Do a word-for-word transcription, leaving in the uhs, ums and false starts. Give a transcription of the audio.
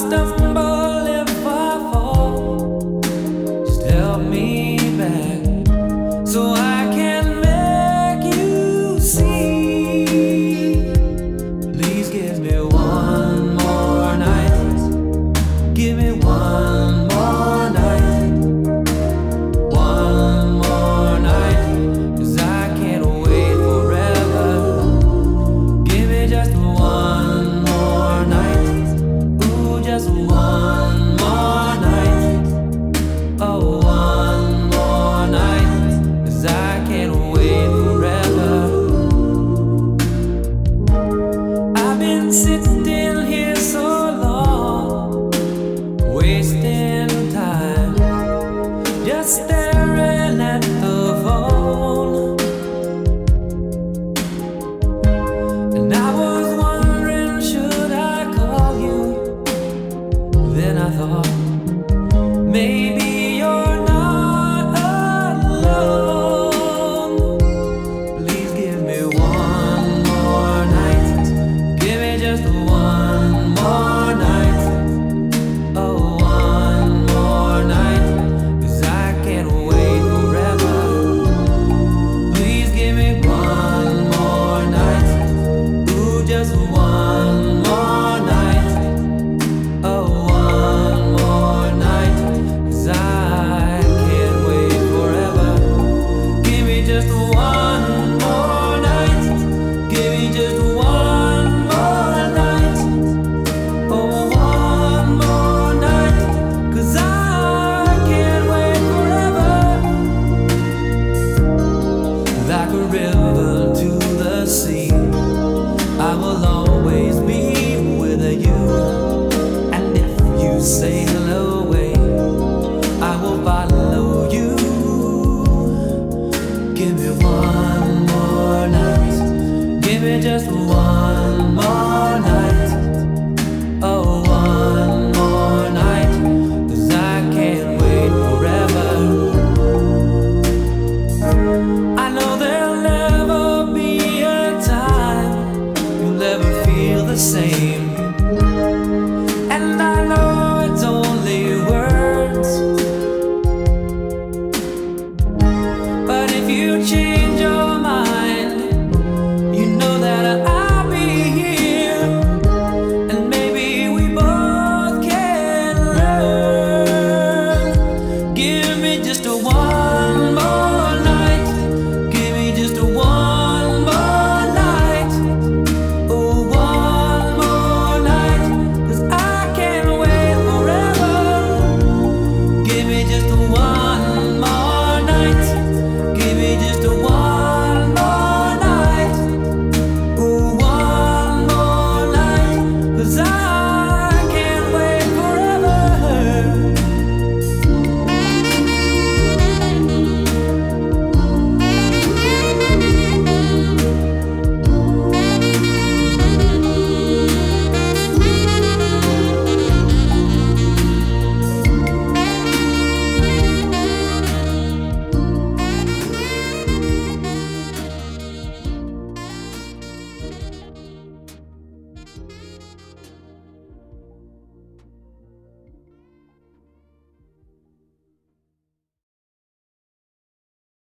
stumble, if I fall, just help me back so I can make you see. Please give me one more night. Give me one more night. One more night, 'cause I can't wait forever. Give me just one more night. Ooh, just one more night. Oh, one more night, 'cause I can't wait forever. I've been sitting here so long, wasting time, just staring at the phone. And I was wondering, should I call you? Then I thought, maybe you're not alone. Please give me one more night. Give me just one more night. Oh, one more night, 'cause I can't wait forever. Please give me one more night. Ooh, just one more night. Oh, one more night, 'cause I can't wait forever. Give me just one more night. Give me just one more night. Oh, one more night, 'cause I can't wait forever. Like a river to the sea, I will always be with you. And if you say